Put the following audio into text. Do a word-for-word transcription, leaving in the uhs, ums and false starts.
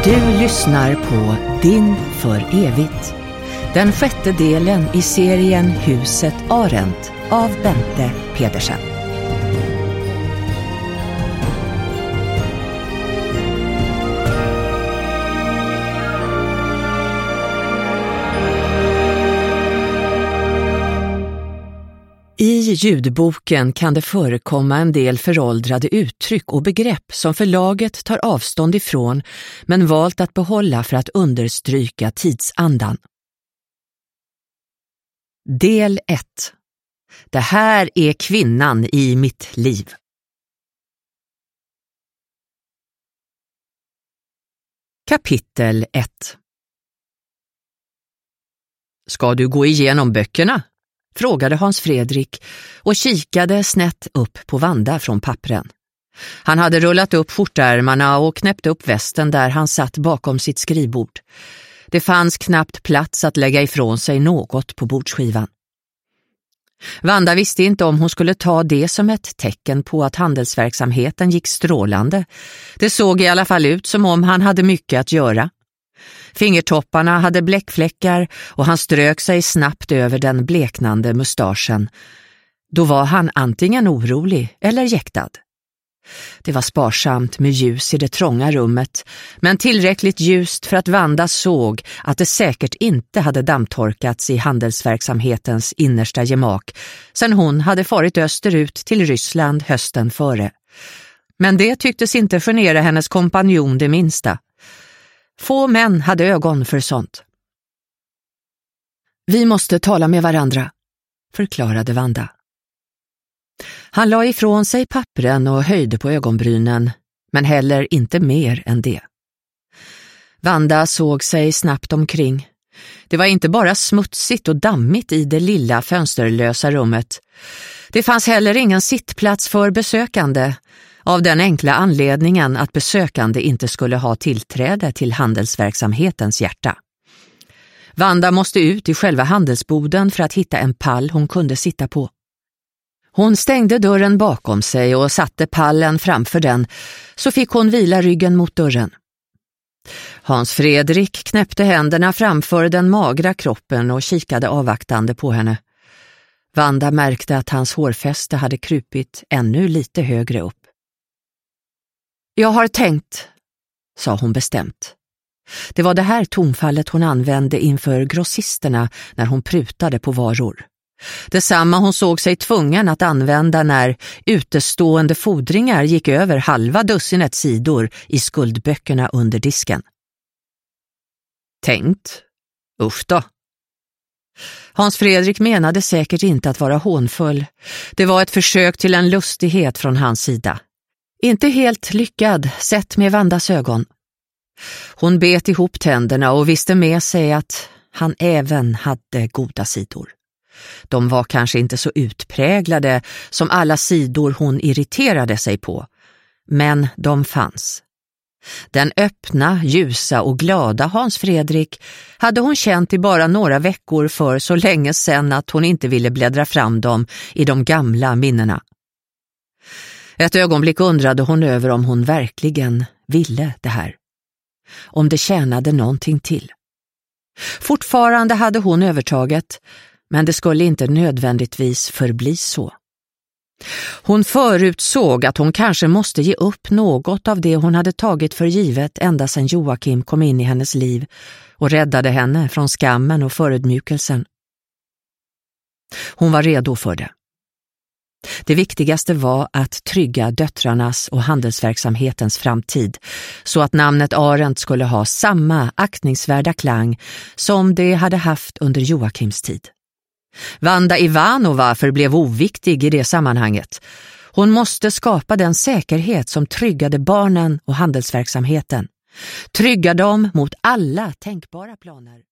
Du lyssnar på Din för evigt. Den sjätte delen i serien Huset Arendt av Bente Pedersen. I ljudboken kan det förekomma en del föråldrade uttryck och begrepp som förlaget tar avstånd ifrån men valt att behålla för att understryka tidsandan. Del ett. Det här är kvinnan i mitt liv. Kapitel ett. Ska du gå igenom böckerna? Frågade Hans Fredrik och kikade snett upp på Vanda från pappren. Han hade rullat upp skjortärmarna och knäppt upp västen där han satt bakom sitt skrivbord. Det fanns knappt plats att lägga ifrån sig något på bordsskivan. Vanda visste inte om hon skulle ta det som ett tecken på att handelsverksamheten gick strålande. Det såg i alla fall ut som om han hade mycket att göra. Fingertopparna hade bläckfläckar och han strök sig snabbt över den bleknande mustaschen. Då var han antingen orolig eller jäktad. Det var sparsamt med ljus i det trånga rummet, men tillräckligt ljust för att Vanda såg att det säkert inte hade dammtorkats i handelsverksamhetens innersta gemak sedan hon hade farit österut till Ryssland hösten före. Men det tycktes inte genera hennes kompanjon det minsta. Få män hade ögon för sånt. Vi måste tala med varandra, förklarade Vanda. Han la ifrån sig pappren och höjde på ögonbrynen, men heller inte mer än det. Vanda såg sig snabbt omkring. Det var inte bara smutsigt och dammigt i det lilla fönsterlösa rummet. Det fanns heller ingen sittplats för besökande, av den enkla anledningen att besökande inte skulle ha tillträde till handelsverksamhetens hjärta. Vanda måste ut i själva handelsboden för att hitta en pall hon kunde sitta på. Hon stängde dörren bakom sig och satte pallen framför den, så fick hon vila ryggen mot dörren. Hans Fredrik knäppte händerna framför den magra kroppen och kikade avvaktande på henne. Vanda märkte att hans hårfäste hade krupit ännu lite högre upp. Jag har tänkt, sa hon bestämt. Det var det här tonfallet hon använde inför grossisterna när hon prutade på varor. Detsamma hon såg sig tvungen att använda när utestående fordringar gick över halva dussinet sidor i skuldböckerna under disken. Tänkt? Usch då. Hans Fredrik menade säkert inte att vara hånfull. Det var ett försök till en lustighet från hans sida. Inte helt lyckad, sett med Vandas ögon. Hon bet ihop tänderna och visste med sig att han även hade goda sidor. De var kanske inte så utpräglade som alla sidor hon irriterade sig på, men de fanns. Den öppna, ljusa och glada Hans Fredrik hade hon känt i bara några veckor för så länge sedan att hon inte ville bläddra fram dem i de gamla minnena. Ett ögonblick undrade hon över om hon verkligen ville det här. Om det tjänade någonting till. Fortfarande hade hon övertaget, men det skulle inte nödvändigtvis förbli så. Hon förutsåg att hon kanske måste ge upp något av det hon hade tagit för givet ända sedan Joakim kom in i hennes liv och räddade henne från skammen och förödmjukelsen. Hon var redo för det. Det viktigaste var att trygga döttrarnas och handelsverksamhetens framtid så att namnet Arendt skulle ha samma aktningsvärda klang som det hade haft under Joakims tid. Vanda Ivanova förblev oviktig i det sammanhanget. Hon måste skapa den säkerhet som tryggade barnen och handelsverksamheten. Trygga dem mot alla tänkbara planer.